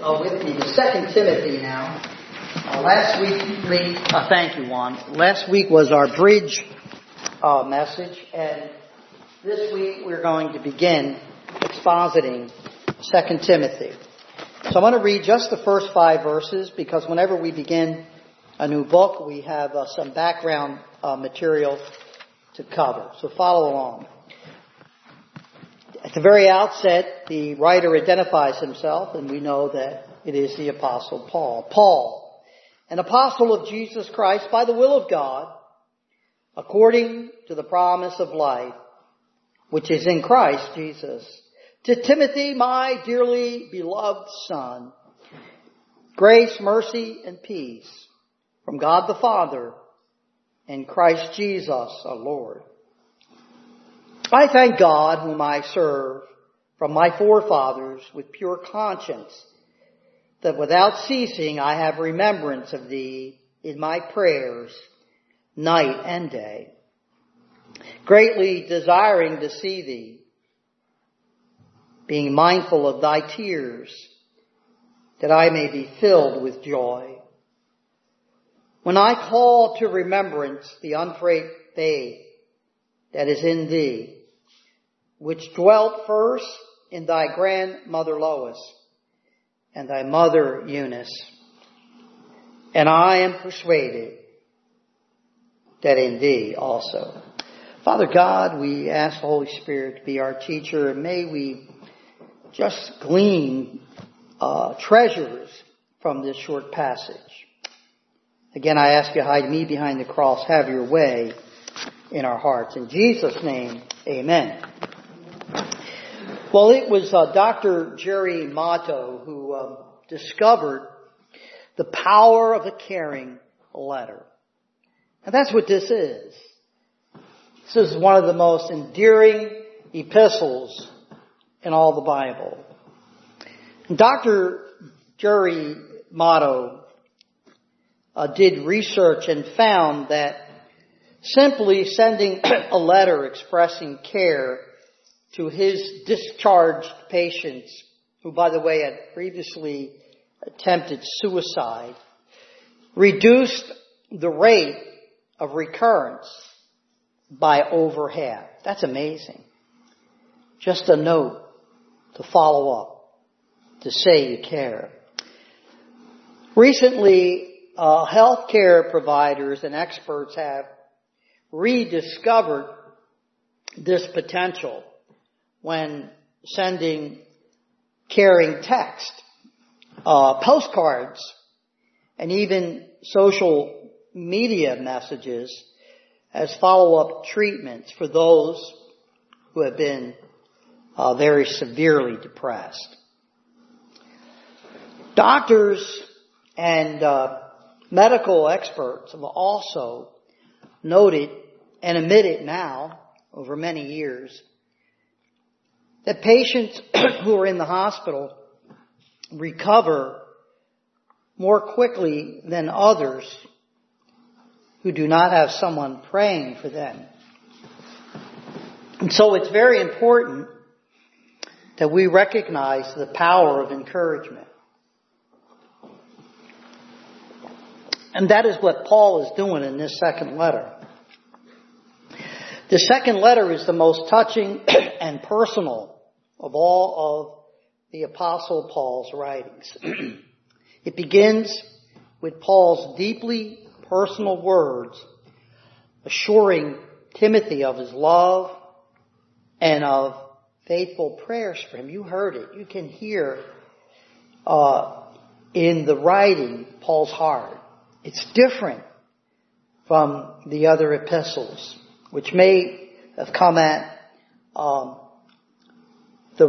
with me to 2 Timothy now. Last week, thank you, Juan. Last week was our bridge message, and this week we're going to begin expositing 2 Timothy. So I'm going to read just the first 5 verses, because whenever we begin a new book, we have some background material to cover. So follow along. At the very outset, the writer identifies himself, and we know that it is the Apostle Paul. Paul, an apostle of Jesus Christ by the will of God, according to the promise of life, which is in Christ Jesus. To Timothy, my dearly beloved son, grace, mercy, and peace from God the Father and Christ Jesus our Lord. I thank God, whom I serve from my forefathers with pure conscience, that without ceasing I have remembrance of thee in my prayers night and day, greatly desiring to see thee, being mindful of thy tears, that I may be filled with joy. When I call to remembrance the unfrayed faith that is in thee, which dwelt first in thy grandmother Lois and thy mother Eunice, and I am persuaded that in thee also. Father God, we ask the Holy Spirit to be our teacher, and may we just glean treasures from this short passage. Again, I ask you to hide me behind the cross. Have your way in our hearts. In Jesus' name, amen. Well, it was Dr. Jerry Motto who discovered the power of a caring letter. And that's what this is. This is one of the most endearing epistles in all the Bible. And Dr. Jerry Motto did research and found that simply sending a letter expressing care to his discharged patients, who, by the way, had previously attempted suicide, reduced the rate of recurrence by over half. That's amazing. Just a note to follow up, to say you care. Recently, healthcare providers and experts have rediscovered this potential when sending caring text, postcards, and even social media messages as follow-up treatments for those who have been very severely depressed. Doctors and medical experts have also noted and admitted now, over many years, that patients who are in the hospital recover more quickly than others who do not have someone praying for them. And so it's very important that we recognize the power of encouragement. And that is what Paul is doing in this second letter. The second letter is the most touching and personal of all of the Apostle Paul's writings. It begins with Paul's deeply personal words, assuring Timothy of his love and of faithful prayers for him. You heard it. You can hear in the writing Paul's heart. It's different from the other epistles, which may have come at the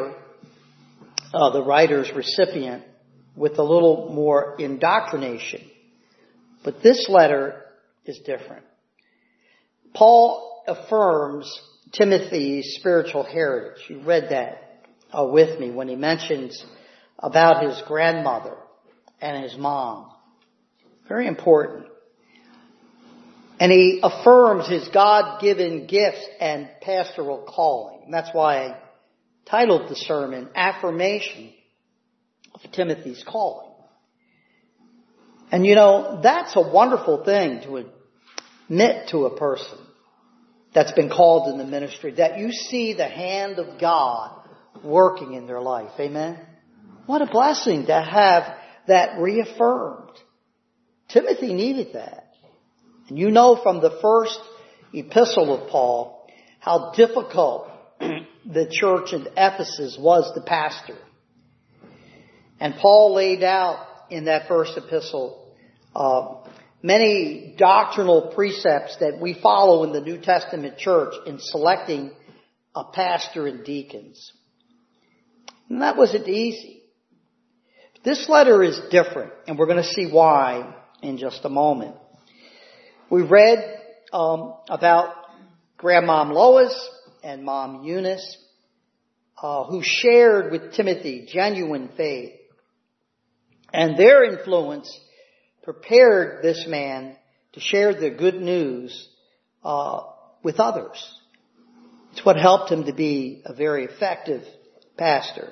writer's recipient with a little more indoctrination. But this letter is different. Paul affirms Timothy's spiritual heritage. You read that with me when he mentions about his grandmother and his mom. Very important. And he affirms his God-given gifts and pastoral calling. And that's why I titled the sermon, Affirmation of Timothy's calling. And you know, that's a wonderful thing to admit to a person that's been called in the ministry, that you see the hand of God working in their life. Amen? What a blessing to have that reaffirmed. Timothy needed that. And you know from the first epistle of Paul how difficult the church in Ephesus was to pastor. And Paul laid out in that first epistle many doctrinal precepts that we follow in the New Testament church in selecting a pastor and deacons. And that wasn't easy. This letter is different, and we're going to see why in just a moment. We read about Grandmom Lois and Mom Eunice, who shared with Timothy genuine faith. And their influence prepared this man to share the good news with others. It's what helped him to be a very effective pastor.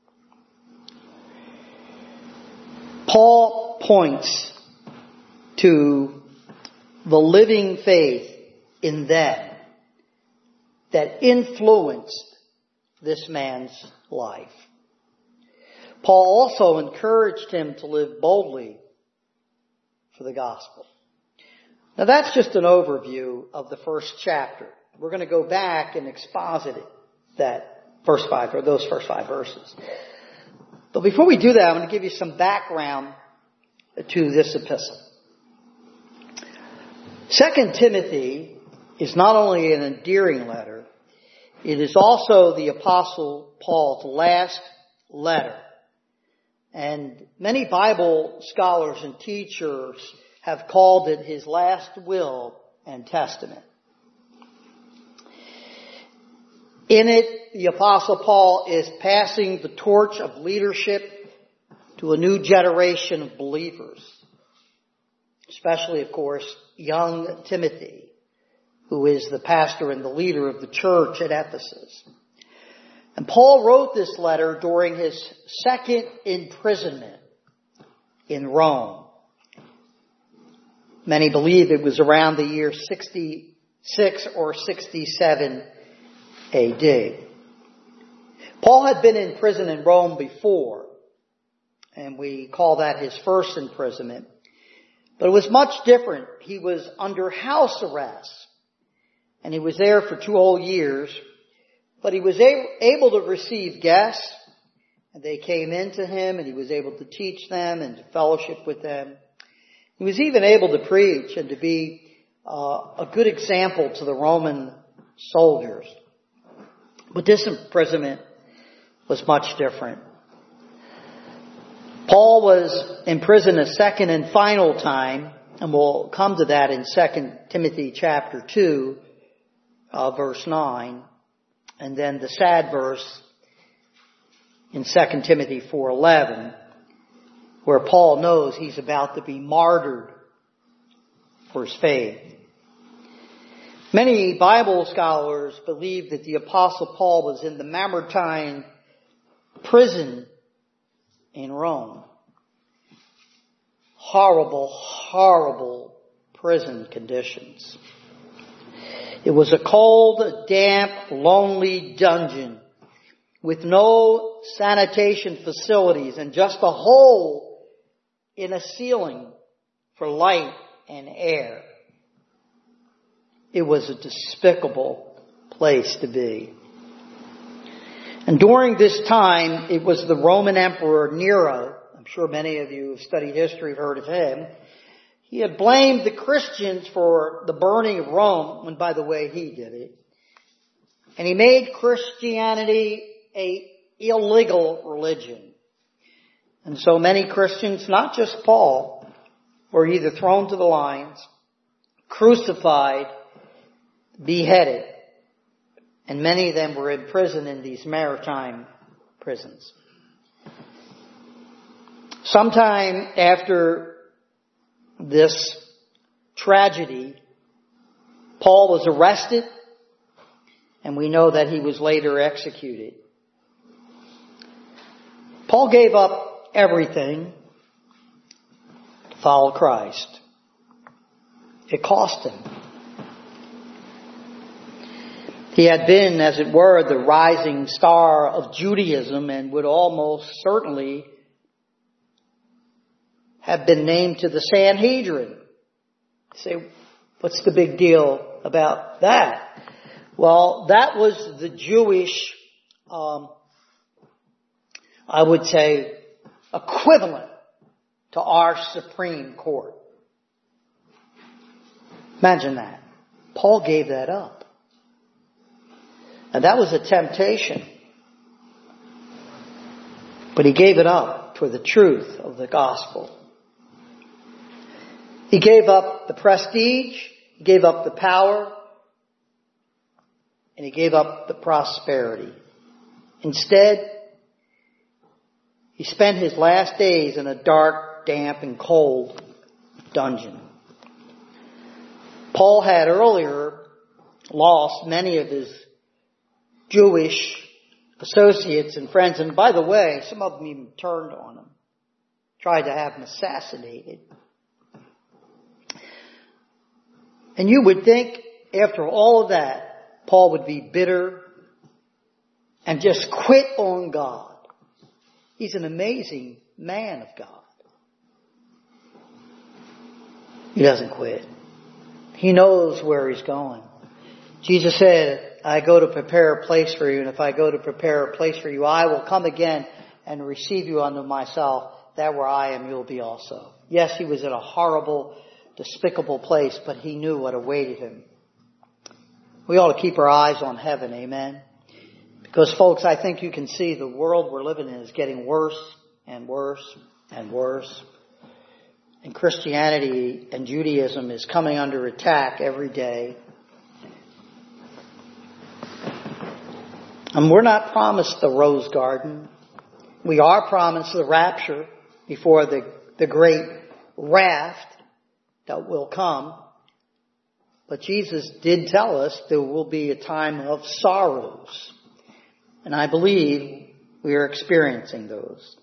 Paul points to the living faith in them that influenced this man's life. Paul also encouraged him to live boldly for the gospel. Now that's just an overview of the first chapter. We're going to go back and exposit it, those first five verses. But before we do that, I'm going to give you some background to this epistle. 2 Timothy is not only an endearing letter, it is also the Apostle Paul's last letter. And many Bible scholars and teachers have called it his last will and testament. In it, the Apostle Paul is passing the torch of leadership to a new generation of believers. Especially, of course, young Timothy, who is the pastor and the leader of the church at Ephesus. And Paul wrote this letter during his second imprisonment in Rome. Many believe it was around the year 66 or 67 AD. Paul had been in prison in Rome before, and we call that his first imprisonment. But it was much different. He was under house arrest, and he was there for 2 whole years. But he was able to receive guests, and they came into him, and he was able to teach them and to fellowship with them. He was even able to preach and to be a good example to the Roman soldiers. But this imprisonment was much different. Paul was in prison a second and final time, and we'll come to that in 2 Timothy chapter 2, verse 9. And then the sad verse in 2 Timothy 4:11, where Paul knows he's about to be martyred for his faith. Many Bible scholars believe that the Apostle Paul was in the Mamertine prison in Rome. Horrible, horrible prison conditions. It was a cold, damp, lonely dungeon with no sanitation facilities and just a hole in a ceiling for light and air. It was a despicable place to be. And during this time, it was the Roman Emperor Nero. I'm sure many of you have studied history have heard of him. He had blamed the Christians for the burning of Rome, when, by the way, he did it. And he made Christianity a illegal religion. And so many Christians, not just Paul, were either thrown to the lions, crucified, beheaded, and many of them were in prison in these maritime prisons. Sometime after this tragedy, Paul was arrested, and we know that he was later executed. Paul gave up everything to follow Christ. It cost him. He had been, as it were, the rising star of Judaism and would almost certainly have been named to the Sanhedrin. You say, what's the big deal about that? Well, that was the Jewish, I would say, equivalent to our Supreme Court. Imagine that. Paul gave that up. And that was a temptation. But he gave it up for the truth of the gospel. He gave up the prestige, he gave up the power, and he gave up the prosperity. Instead, he spent his last days in a dark, damp, and cold dungeon. Paul had earlier lost many of his Jewish associates and friends, and by the way, some of them even turned on him, tried to have him assassinated. And you would think, after all of that, Paul would be bitter and just quit on God. He's an amazing man of God. He doesn't quit. He knows where he's going. Jesus said, I go to prepare a place for you, and if I go to prepare a place for you, I will come again and receive you unto myself, that where I am, you'll be also. Yes, he was in a horrible, despicable place, but he knew what awaited him. We ought to keep our eyes on heaven, amen? Because, folks, I think you can see the world we're living in is getting worse and worse and worse. And Christianity and Judaism is coming under attack every day. And we're not promised the rose garden. We are promised the rapture before the great raft that will come. But Jesus did tell us there will be a time of sorrows. And I believe we are experiencing those.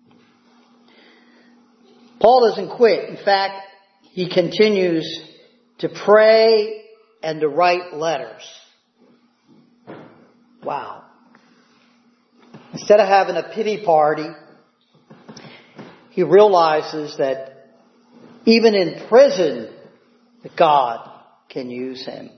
Paul doesn't quit. In fact, he continues to pray and to write letters. Wow. Instead of having a pity party, he realizes that even in prison, God can use him.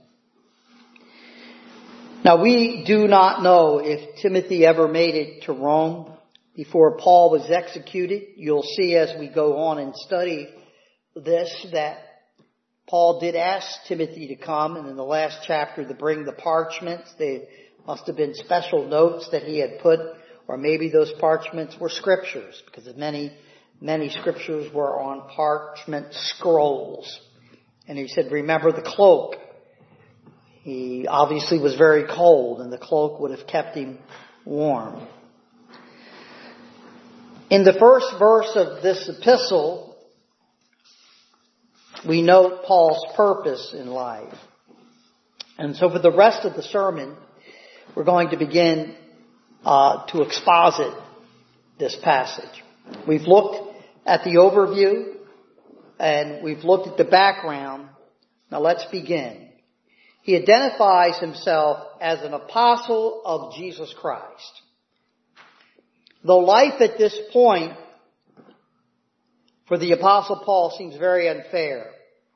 Now, we do not know if Timothy ever made it to Rome before Paul was executed. You'll see as we go on and study this that Paul did ask Timothy to come, and in the last chapter to bring the parchments. They must have been special notes that he had put, or maybe those parchments were scriptures, because many scriptures were on parchment scrolls. And he said, remember the cloak. He obviously was very cold, and the cloak would have kept him warm. In the first verse of this epistle, we note Paul's purpose in life. And so for the rest of the sermon, we're going to begin to exposit this passage. We've looked at the overview, and we've looked at the background. Now let's begin. He identifies himself as an apostle of Jesus Christ. Though life at this point for the Apostle Paul seems very unfair,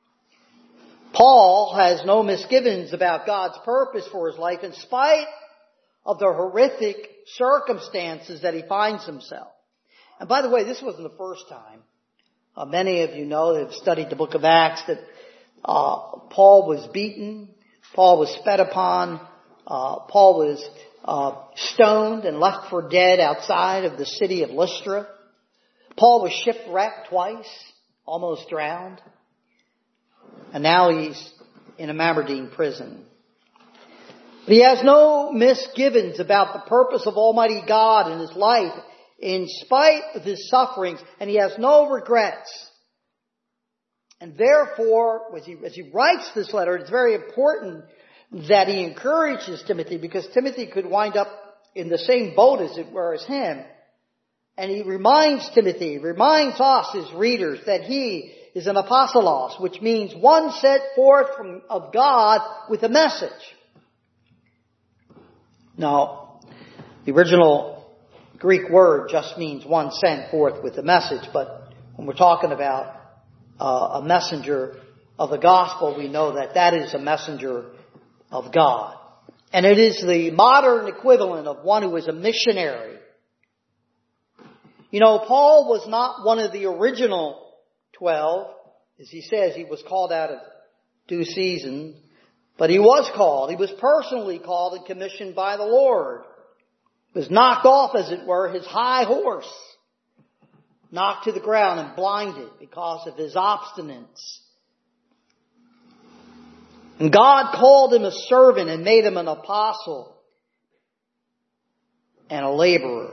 Paul has no misgivings about God's purpose for his life in spite of the horrific circumstances that he finds himself. And by the way, this wasn't the first time. Many of you know that have studied the book of Acts that Paul was beaten, Paul was fed upon, Paul was stoned and left for dead outside of the city of Lystra. Paul was shipwrecked twice, almost drowned. And now he's in a Mamertine prison. But he has no misgivings about the purpose of Almighty God in his life in spite of his sufferings, and he has no regrets. And therefore, as he writes this letter, it's very important that he encourages Timothy, because Timothy could wind up in the same boat as it were as him. And he reminds Timothy, reminds us, his readers, that he is an apostolos, which means one sent forth of God with a message. Now, the original Greek word just means one sent forth with a message, but when we're talking about a messenger of the gospel, we know that that is a messenger of God. And it is the modern equivalent of one who is a missionary. You know, Paul was not one of the original 12. As he says, he was called out of due season. But he was called. He was personally called and commissioned by the Lord. He was knocked off, as it were, his high horse. Knocked to the ground and blinded because of his obstinance. And God called him a servant and made him an apostle and a laborer.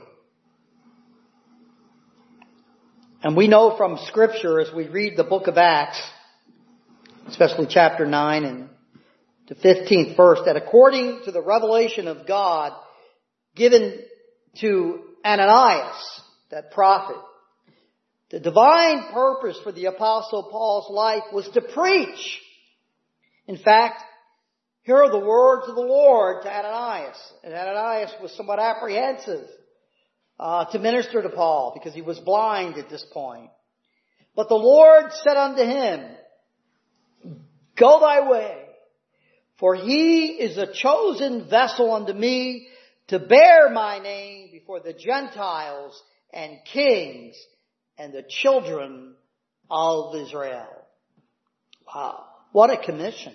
And we know from Scripture, as we read the book of Acts, especially chapter 9 and the 15th verse, that according to the revelation of God given to Ananias, that prophet, the divine purpose for the Apostle Paul's life was to preach. In fact, here are the words of the Lord to Ananias. And Ananias was somewhat apprehensive to minister to Paul because he was blind at this point. But the Lord said unto him, Go thy way, for he is a chosen vessel unto me to bear my name before the Gentiles and kings and the children of Israel. Wow, what a commission.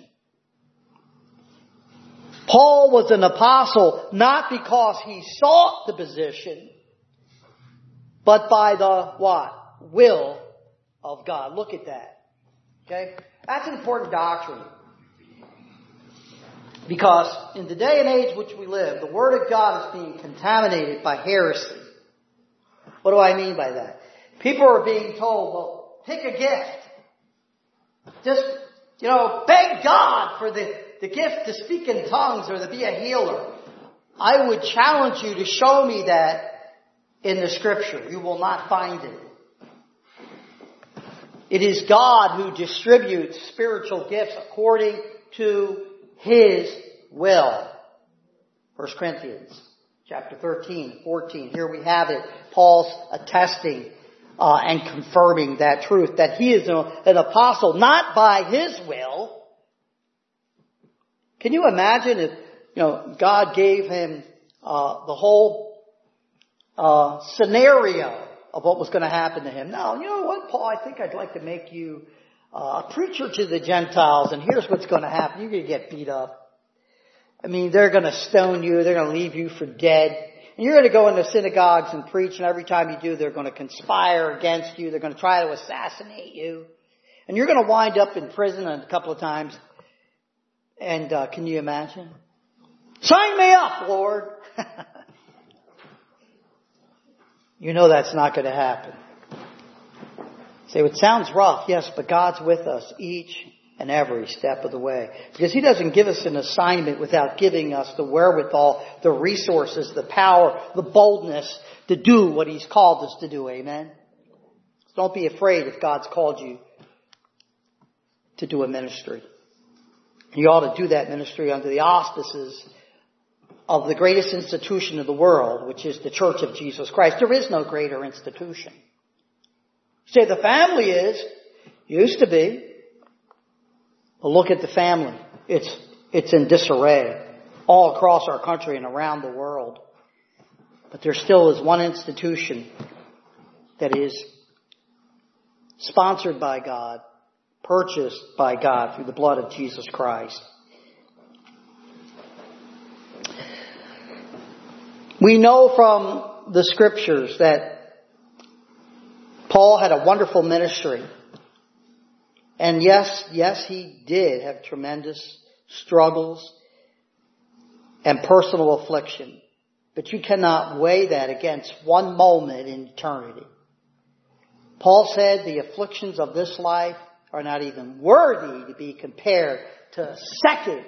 Paul was an apostle not because he sought the position, but by the what? Will of God. Look at that. Okay? That's an important doctrine. Because in the day and age which we live, the Word of God is being contaminated by heresy. What do I mean by that? People are being told, well, pick a gift. Just, beg God for the gift to speak in tongues or to be a healer. I would challenge you to show me that in the Scripture. You will not find it. It is God who distributes spiritual gifts according to His will. 1 Corinthians chapter 13, 14. Here we have it. Paul's attesting and confirming that truth, that he is an apostle not by his will. Can you imagine if, God gave him the whole scenario of what was going to happen to him? Now, you know what, Paul, I think I'd like to make you a preacher to the Gentiles, and here's what's going to happen. You're going to get beat up. I mean, they're going to stone you. They're going to leave you for dead. And you're going to go into synagogues and preach, and every time you do, they're going to conspire against you. They're going to try to assassinate you. And you're going to wind up in prison a couple of times. And can you imagine? Sign me up, Lord. You know that's not going to happen. Say, it sounds rough, yes, but God's with us each and every step of the way. Because He doesn't give us an assignment without giving us the wherewithal, the resources, the power, the boldness to do what He's called us to do. Amen? So don't be afraid if God's called you to do a ministry. You ought to do that ministry under the auspices of the greatest institution of the world, which is the Church of Jesus Christ. There is no greater institution. Say the family is, used to be. But look at the family. It's in disarray all across our country and around the world. But there still is one institution that is sponsored by God, purchased by God through the blood of Jesus Christ. We know from the Scriptures that Paul had a wonderful ministry. And yes, he did have tremendous struggles and personal affliction. But you cannot weigh that against one moment in eternity. Paul said the afflictions of this life are not even worthy to be compared to a second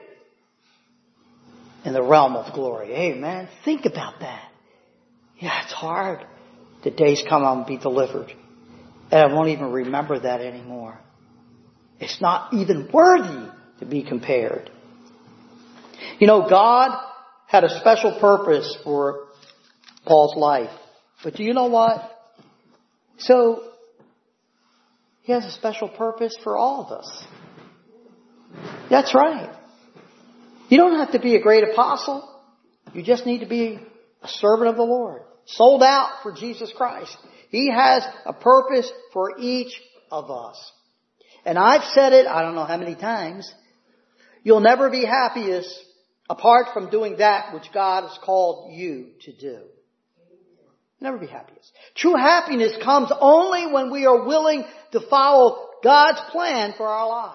in the realm of glory. Amen. Think about that. Yeah, it's hard. The days come, I'll be delivered. And I won't even remember that anymore. It's not even worthy to be compared. You know, God had a special purpose for Paul's life. But do you know what? So, He has a special purpose for all of us. That's right. You don't have to be a great apostle. You just need to be a servant of the Lord. Sold out for Jesus Christ. He has a purpose for each of us. And I've said it, I don't know how many times, you'll never be happiest apart from doing that which God has called you to do. Never be happiest. True happiness comes only when we are willing to follow God's plan for our lives.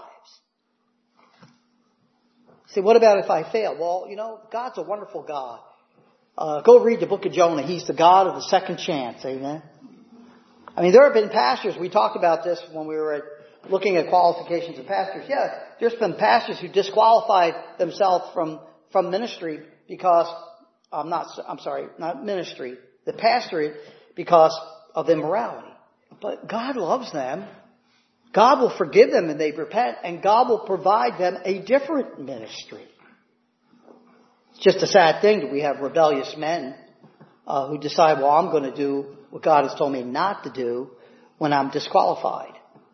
See, what about if I fail? Well, you know, God's a wonderful God. Go read the book of Jonah. He's the God of the second chance. Amen. I mean, there have been pastors, we talked about this when we were looking at qualifications of pastors. Yeah, there's been pastors who disqualified themselves from ministry because, not ministry, the pastorate because of immorality. But God loves them. God will forgive them and they repent, and God will provide them a different ministry. It's just a sad thing that we have rebellious men who decide, well, I'm going to do what God has told me not to do when I'm disqualified.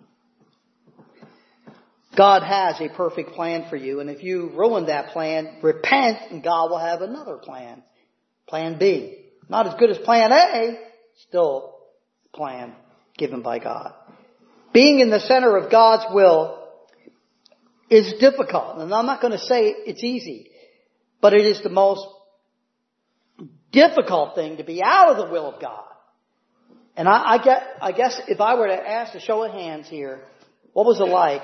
God has a perfect plan for you, and if you ruin that plan, repent and God will have another plan. Plan B. Not as good as plan A, still plan given by God. Being in the center of God's will is difficult. And I'm not going to say it's easy, but it is the most difficult thing to be out of the will of God. And I guess if I were to ask a show of hands here, what was it like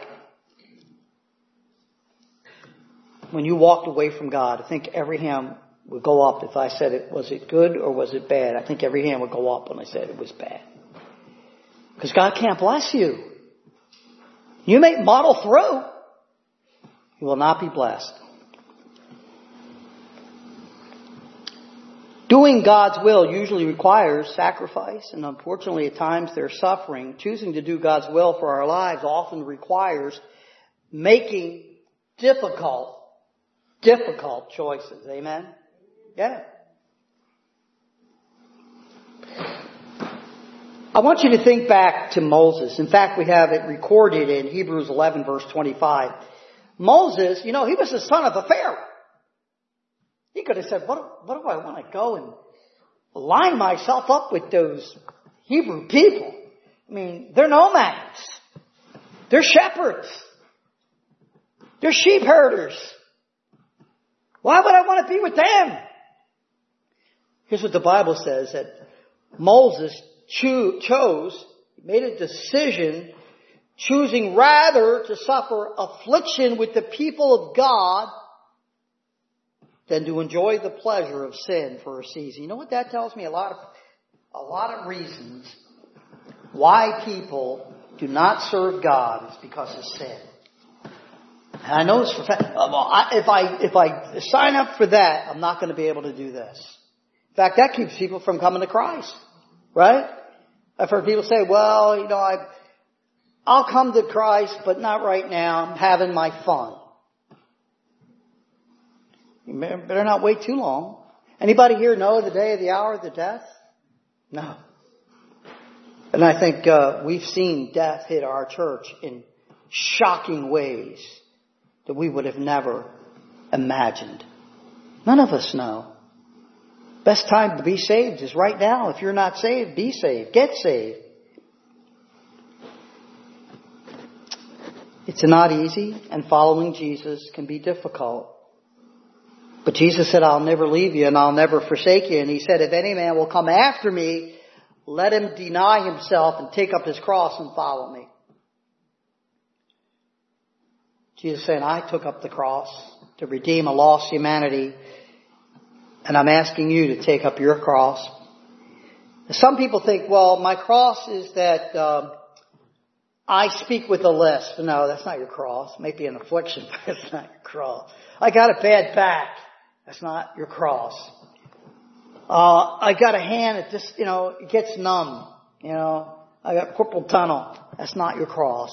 when you walked away from God? I think every hand would go up if I said it. Was it good or was it bad? I think every hand would go up when I said it was bad. Because God can't bless you. You may muddle through. You will not be blessed. Doing God's will usually requires sacrifice, and unfortunately at times there's suffering. Choosing to do God's will for our lives often requires making difficult choices. Amen? Yeah. I want you to think back to Moses. In fact, we have it recorded in Hebrews 11 verse 25. Moses, you know, he was the son of a Pharaoh. He could have said, what do I want to go and line myself up with those Hebrew people? I mean, they're nomads. They're shepherds. They're sheep herders. Why would I want to be with them? Here's what the Bible says, that Moses made a decision, choosing rather to suffer affliction with the people of God than to enjoy the pleasure of sin for a season. You know what that tells me? A lot of reasons why people do not serve God is because of sin. And I know it's for fact. If I sign up for that, I'm not going to be able to do this. In fact, that keeps people from coming to Christ, right? I've heard people say, well, you know, I'll come to Christ, but not right now. I'm having my fun. You better not wait too long. Anybody here know the day of the hour of the death? No. And I think we've seen death hit our church in shocking ways that we would have never imagined. None of us know. Best time to be saved is right now. If you're not saved, be saved. Get saved. It's not easy, and following Jesus can be difficult. But Jesus said, I'll never leave you and I'll never forsake you. And He said, if any man will come after me, let him deny himself and take up his cross and follow me. Jesus said, I took up the cross to redeem a lost humanity. And I'm asking you to take up your cross. Some people think, well, my cross is that I speak with a lisp. No, that's not your cross. It may be an affliction, but it's not your cross. I got a bad back. That's not your cross. I got a hand that just, it gets numb. I got carpal tunnel. That's not your cross.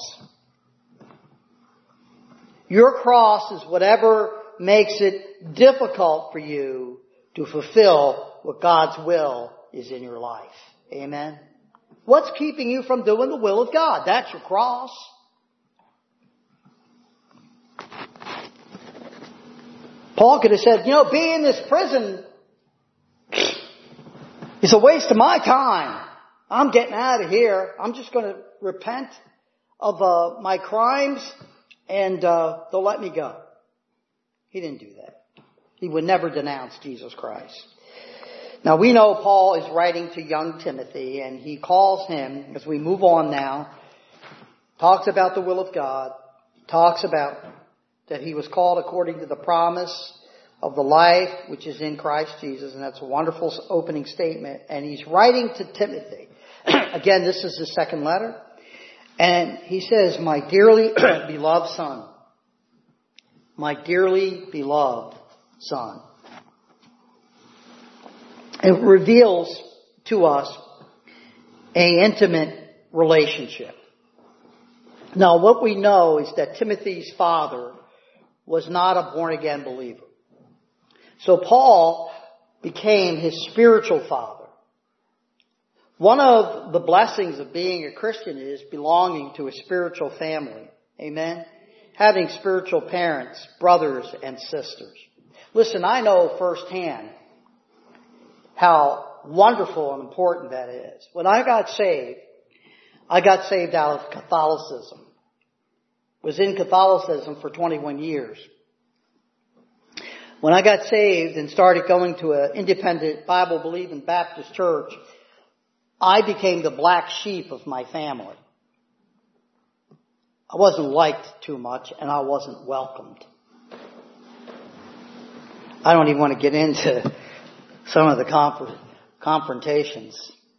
Your cross is whatever makes it difficult for you to fulfill what God's will is in your life. Amen. What's keeping you from doing the will of God? That's your cross. Paul could have said, being in this prison is a waste of my time. I'm getting out of here. I'm just going to repent of my crimes and they'll let me go. He didn't do that. He would never denounce Jesus Christ. Now we know Paul is writing to young Timothy, and he calls him, as we move on now, talks about the will of God, talks about that he was called according to the promise of the life which is in Christ Jesus, and that's a wonderful opening statement. And he's writing to Timothy. Again, this is his second letter. And he says, my dearly beloved son, my dearly beloved son. It reveals to us an intimate relationship. Now, what we know is that Timothy's father was not a born-again believer. So Paul became his spiritual father. One of the blessings of being a Christian is belonging to a spiritual family. Amen? Having spiritual parents, brothers, and sisters. Listen, I know firsthand how wonderful and important that is. When I got saved out of Catholicism. Was in Catholicism for 21 years. When I got saved and started going to an independent Bible-believing Baptist church, I became the black sheep of my family. I wasn't liked too much, and I wasn't welcomed. I don't even want to get into some of the confrontations.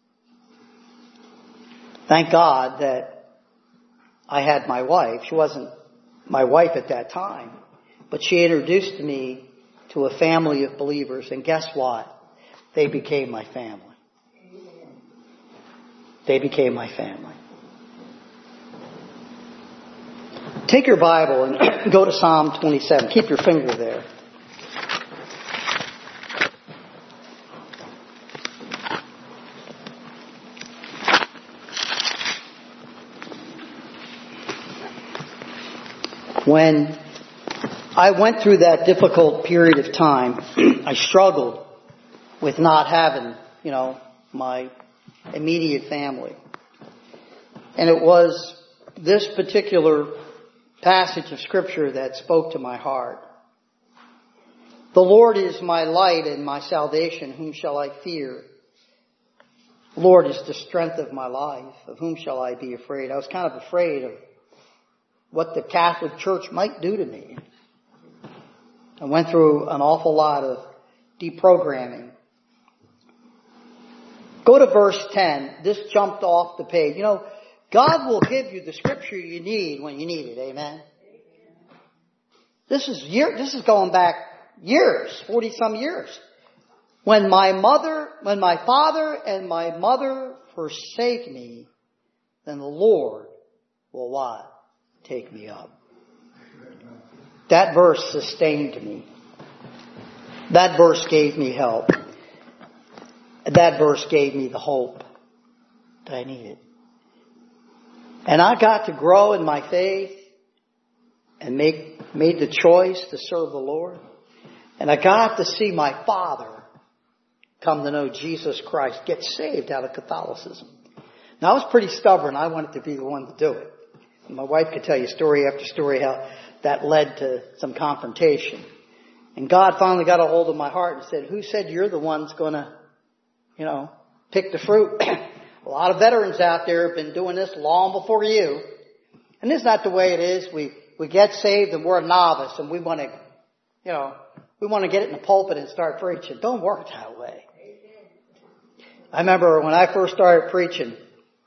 Thank God that I had my wife. She wasn't my wife at that time, but she introduced me to a family of believers, and guess what? They became my family. They became my family. Take your Bible and go to Psalm 27. Keep your finger there. When I went through that difficult period of time, I struggled with not having, my immediate family. And it was this particular passage of Scripture that spoke to my heart. The Lord is my light and my salvation. Whom shall I fear? The Lord is the strength of my life. Of whom shall I be afraid? I was kind of afraid of what the Catholic Church might do to me. I went through an awful lot of deprogramming. Go to verse 10. This jumped off the page. God will give you the scripture you need when you need it. Amen. This is going back years, 40-some years. When my father and my mother forsake me, then the Lord will what? Take me up. That verse sustained me. That verse gave me help. That verse gave me the hope that I needed. And I got to grow in my faith and made the choice to serve the Lord. And I got to see my father come to know Jesus Christ, get saved out of Catholicism. Now I was pretty stubborn. I wanted to be the one to do it. My wife could tell you story after story how that led to some confrontation. And God finally got a hold of my heart and said, who said you're the one's going to, pick the fruit? A lot of veterans out there have been doing this long before you. And this is not the way it is. We get saved and we're a novice and we want to, we want to get it in the pulpit and start preaching. Don't work that way. I remember when I first started preaching,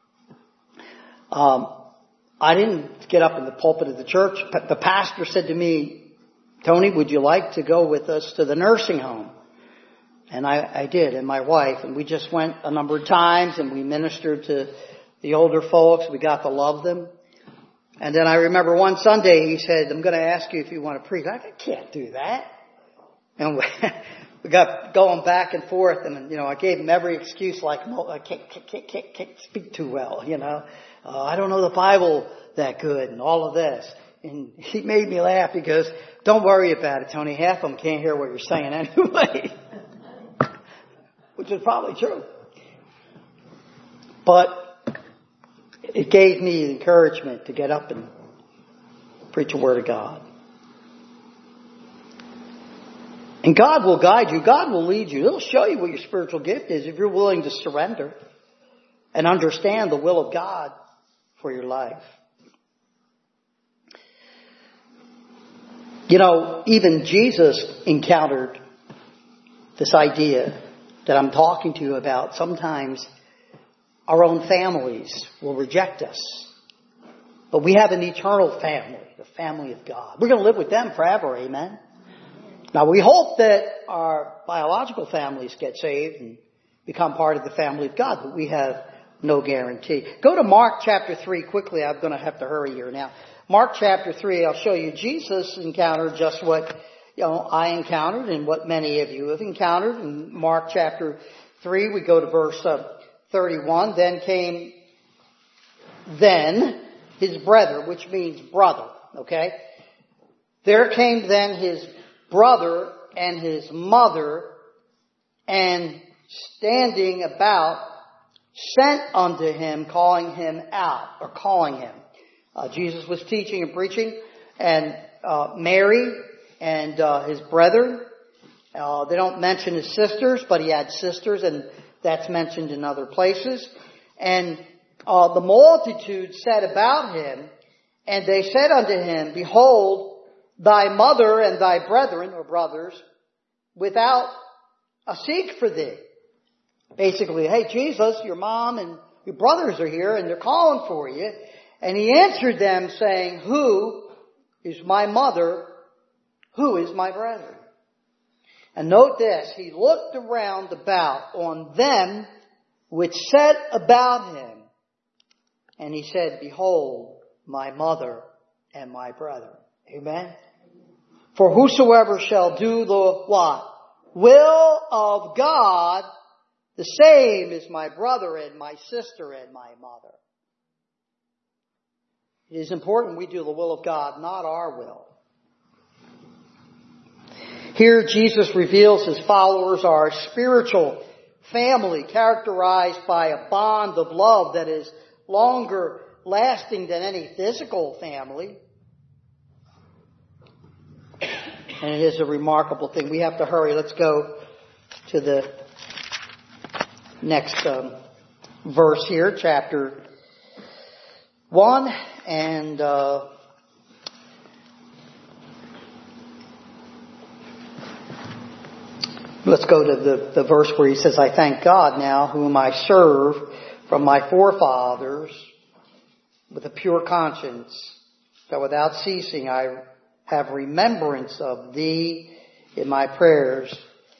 I didn't get up in the pulpit of the church. The pastor said to me, Tony, would you like to go with us to the nursing home? And I did, and my wife, and we just went a number of times, and we ministered to the older folks. We got to love them. And then I remember one Sunday he said, I'm going to ask you if you want to preach. I can't do that. And we got going back and forth, and I gave him every excuse, like, no, I can't speak too well, I don't know the Bible that good, and all of this. And he made me laugh. He goes, don't worry about it, Tony. Half of them can't hear what you're saying anyway. Which is probably true. But it gave me encouragement to get up and preach the Word of God. And God will guide you. God will lead you. He'll show you what your spiritual gift is if you're willing to surrender and understand the will of God for your life. Even Jesus encountered this idea that I'm talking to you about. Sometimes our own families will reject us. But we have an eternal family, the family of God. We're going to live with them forever, amen? Now, we hope that our biological families get saved and become part of the family of God, but we have no guarantee. Go to Mark chapter 3 quickly. I'm going to have to hurry here now. Mark chapter 3, I'll show you Jesus encountered just what I encountered and what many of you have encountered. In Mark chapter 3, we go to verse 31. Then came his brother, which means brother, okay? There came then his brother and his mother, and standing about, sent unto him, calling him. Jesus was teaching and preaching, and Mary and his brethren. They don't mention his sisters, but he had sisters, and that's mentioned in other places. And the multitude said about him, and they said unto him, Behold, thy mother and thy brethren, or brothers, without seek for thee. Basically, hey, Jesus, your mom and your brothers are here, and they're calling for you. And he answered them, saying, Who is my mother? Who is my brethren? And note this, he looked around about on them which said about him, and he said, Behold, my mother and my brethren. Amen? For whosoever shall do the what? Will of God, the same is my brother and my sister and my mother. It is important we do the will of God, not our will. Here Jesus reveals his followers are a spiritual family characterized by a bond of love that is longer lasting than any physical family. And it is a remarkable thing. We have to hurry. Let's go to the next verse here, chapter 1. And let's go to the verse where he says, I thank God now, whom I serve from my forefathers with a pure conscience, that without ceasing I have remembrance of thee in my prayers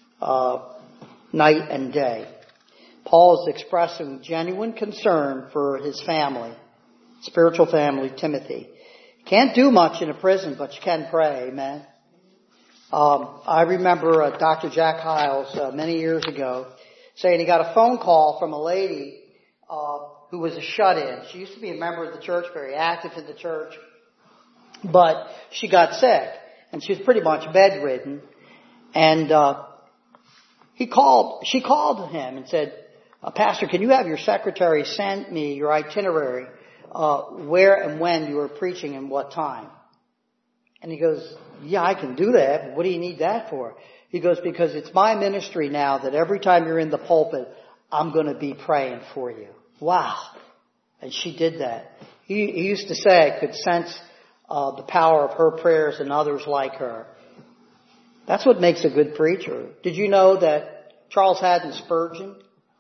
night and day. Paul is expressing genuine concern for his family, spiritual family, Timothy. Can't do much in a prison, but you can pray, amen. I remember Dr. Jack Hiles many years ago saying he got a phone call from a lady who was a shut-in. She used to be a member of the church, very active in the church, but she got sick, and she was pretty much bedridden. And she called him and said, Pastor, can you have your secretary send me your itinerary, where and when you were preaching and what time? And he goes, yeah, I can do that, but what do you need that for? He goes, because it's my ministry now that every time you're in the pulpit, I'm going to be praying for you. Wow. And she did that. He used to say I could sense the power of her prayers and others like her. That's what makes a good preacher. Did you know that Charles Haddon Spurgeon,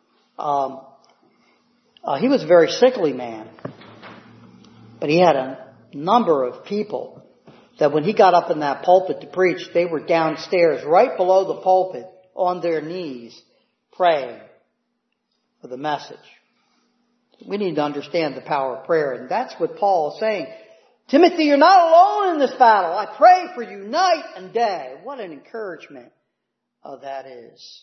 he was a very sickly man, but he had a number of people that when he got up in that pulpit to preach, they were downstairs right below the pulpit on their knees praying for the message. We need to understand the power of prayer, and that's what Paul is saying. Timothy, you're not alone in this battle. I pray for you night and day. What an encouragement that is.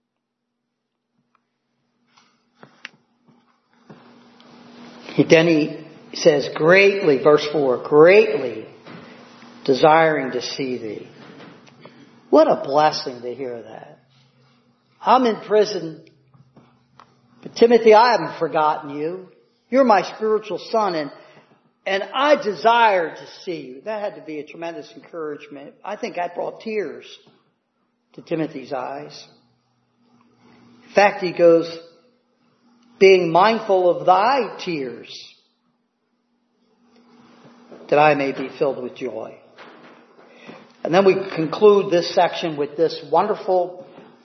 Then he says, greatly, verse 4, greatly desiring to see thee. What a blessing to hear that. I'm in prison, but Timothy, I haven't forgotten you. You're my spiritual son, and I desire to see you. That had to be a tremendous encouragement. I think that brought tears to Timothy's eyes. In fact, he goes, being mindful of thy tears, that I may be filled with joy. And then we conclude this section with this wonderful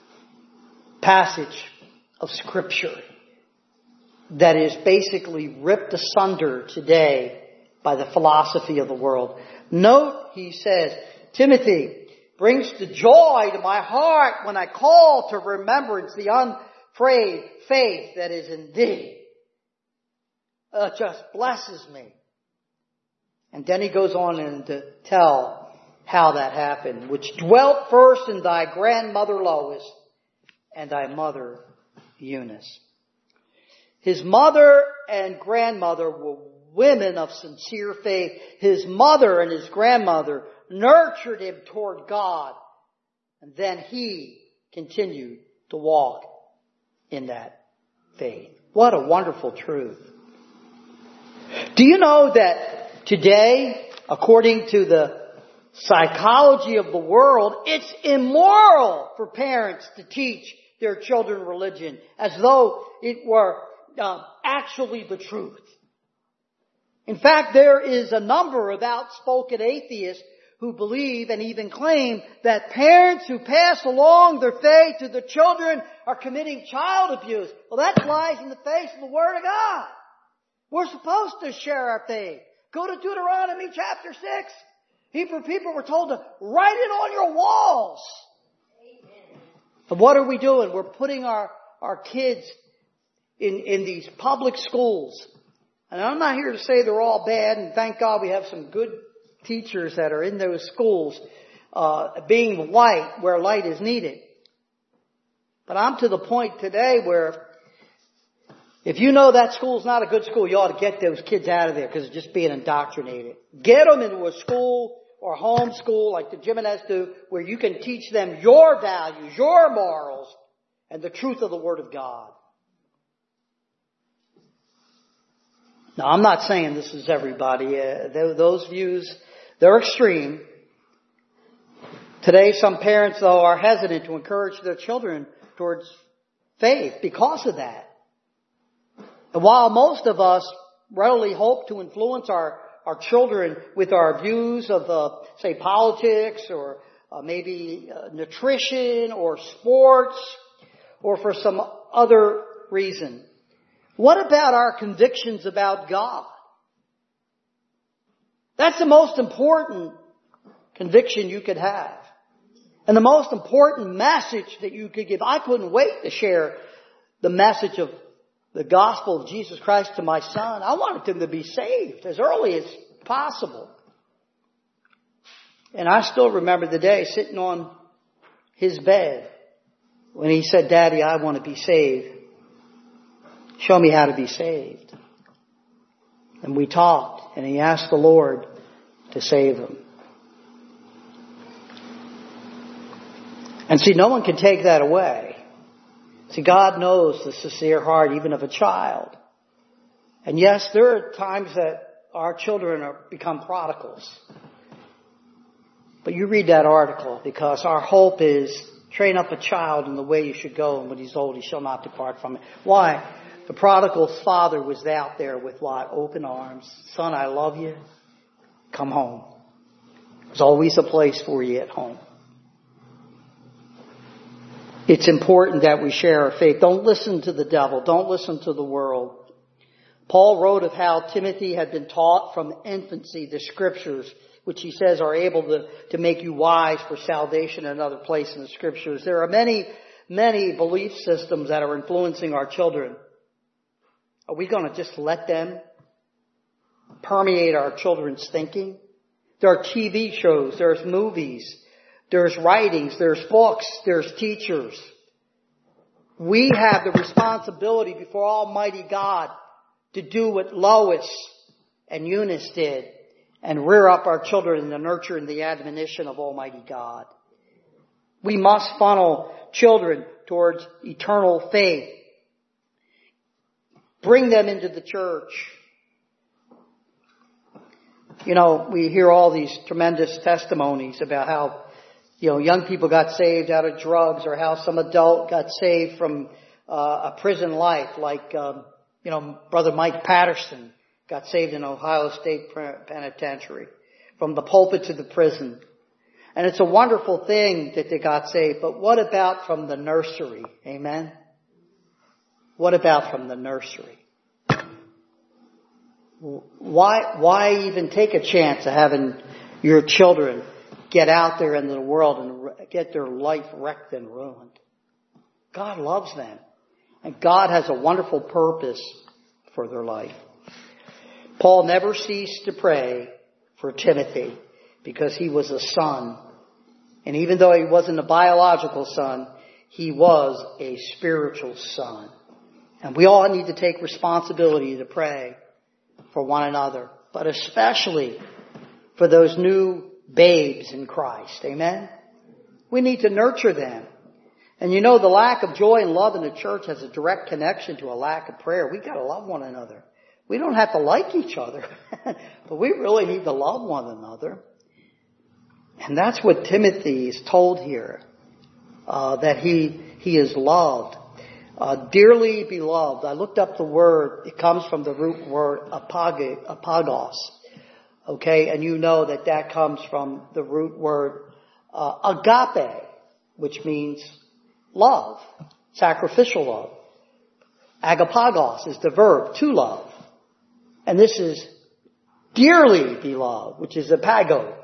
passage of Scripture that is basically ripped asunder today by the philosophy of the world. Note, he says, Timothy, brings the joy to my heart when I call to remembrance the unfrayed faith that is in thee. It just blesses me. And then he goes on to tell how that happened, which dwelt first in thy grandmother Lois and thy mother Eunice. His mother and grandmother were women of sincere faith. His mother and his grandmother nurtured him toward God. And then he continued to walk in that faith. What a wonderful truth. Do you know that today, according to the psychology of the world, it's immoral for parents to teach their children religion as though it were actually the truth. In fact, there is a number of outspoken atheists who believe and even claim that parents who pass along their faith to their children are committing child abuse. Well, that flies in the face of the Word of God. We're supposed to share our faith. Go to Deuteronomy chapter 6. Hebrew people were told to write it on your walls. Amen. And what are we doing? We're putting our kids in these public schools. And I'm not here to say they're all bad, and thank God we have some good teachers that are in those schools, being the light where light is needed. But I'm to the point today where if you know that school's not a good school, you ought to get those kids out of there because it's just being indoctrinated. Get them into a school or home school like the Jimenez do, where you can teach them your values, your morals, and the truth of the Word of God. Now, I'm not saying this is everybody. Those views, they're extreme. Today, some parents, though, are hesitant to encourage their children towards faith because of that. And while most of us readily hope to influence our children with our views of, say, politics or maybe nutrition or sports or for some other reason, what about our convictions about God? That's the most important conviction you could have. And the most important message that you could give. I couldn't wait to share the message of the gospel of Jesus Christ to my son. I wanted him to be saved as early as possible. And I still remember the day sitting on his bed when he said, "Daddy, I want to be saved. Show me how to be saved." And we talked, and he asked the Lord to save him. And see, no one can take that away. See, God knows the sincere heart even of a child. And yes, there are times that our children become prodigals. But you read that article, because our hope is train up a child in the way you should go, and when he's old he shall not depart from it. Why? The prodigal's father was out there with what? Open arms. "Son, I love you. Come home." There's always a place for you at home. It's important that we share our faith. Don't listen to the devil. Don't listen to the world. Paul wrote of how Timothy had been taught from infancy the Scriptures which he says are able to make you wise for salvation, another place in the Scriptures. There are many, many belief systems that are influencing our children. Are we going to just let them permeate our children's thinking? There are TV shows, there's movies, there's writings, there's books, there's teachers. We have the responsibility before Almighty God to do what Lois and Eunice did and rear up our children in the nurture and the admonition of Almighty God. We must funnel children towards eternal faith. Bring them into the church. You know, we hear all these tremendous testimonies about how, young people got saved out of drugs, or how some adult got saved from a prison life, like, Brother Mike Patterson got saved in Ohio State Penitentiary, from the pulpit to the prison. And it's a wonderful thing that they got saved, but what about from the nursery? Amen? What about from the nursery? Why even take a chance of having your children get out there into the world and get their life wrecked and ruined? God loves them. And God has a wonderful purpose for their life. Paul never ceased to pray for Timothy because he was a son. And even though he wasn't a biological son, he was a spiritual son. And we all need to take responsibility to pray for one another, but especially for those new babes in Christ. Amen? We need to nurture them. And the lack of joy and love in the church has a direct connection to a lack of prayer. We got to love one another. We don't have to like each other, but we really need to love one another. And that's what Timothy is told here, that he is loved. Dearly beloved. I looked up the word. It comes from the root word apagos. Okay, and you know that comes from the root word agape, which means love, sacrificial love. Agapagos is the verb, to love. And this is dearly beloved, which is apago.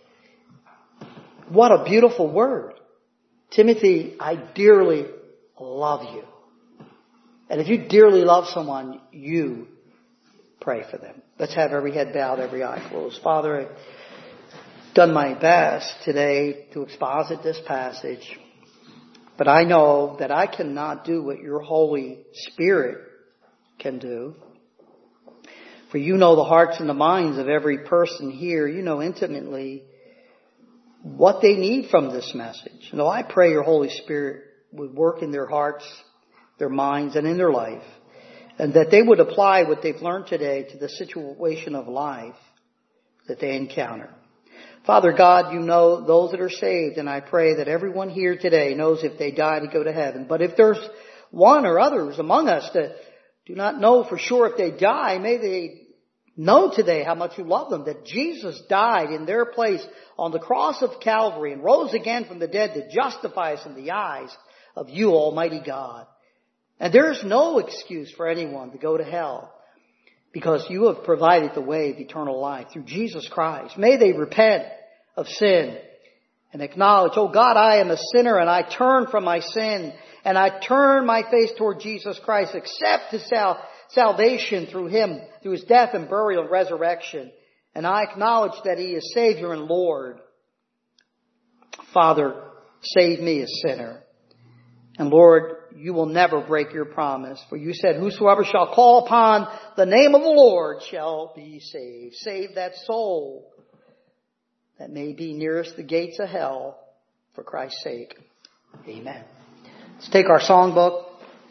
What a beautiful word. Timothy, I dearly love you. And if you dearly love someone, you pray for them. Let's have every head bowed, every eye closed. Father, I've done my best today to exposit this passage, but I know that I cannot do what your Holy Spirit can do. For you know the hearts and the minds of every person here. You know intimately what they need from this message. And I pray your Holy Spirit would work in their hearts, their minds, and in their life, and that they would apply what they've learned today to the situation of life that they encounter. Father God, you know those that are saved, and I pray that everyone here today knows if they die to go to heaven. But if there's one or others among us that do not know for sure if they die, may they know today how much you love them, that Jesus died in their place on the cross of Calvary and rose again from the dead to justify us in the eyes of you, Almighty God. And there is no excuse for anyone to go to hell, because you have provided the way of eternal life through Jesus Christ. May they repent of sin and acknowledge, oh God, I am a sinner and I turn from my sin and I turn my face toward Jesus Christ, accept His salvation through Him, through His death and burial and resurrection. And I acknowledge that He is Savior and Lord. Father, save me a sinner. And Lord, you will never break your promise. For you said, whosoever shall call upon the name of the Lord shall be saved. Save that soul that may be nearest the gates of hell for Christ's sake. Amen. Let's take our songbook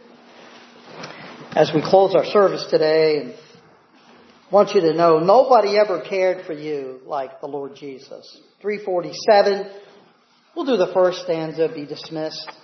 as we close our service today. And I want you to know nobody ever cared for you like the Lord Jesus. 347. We'll do the first stanza, be dismissed.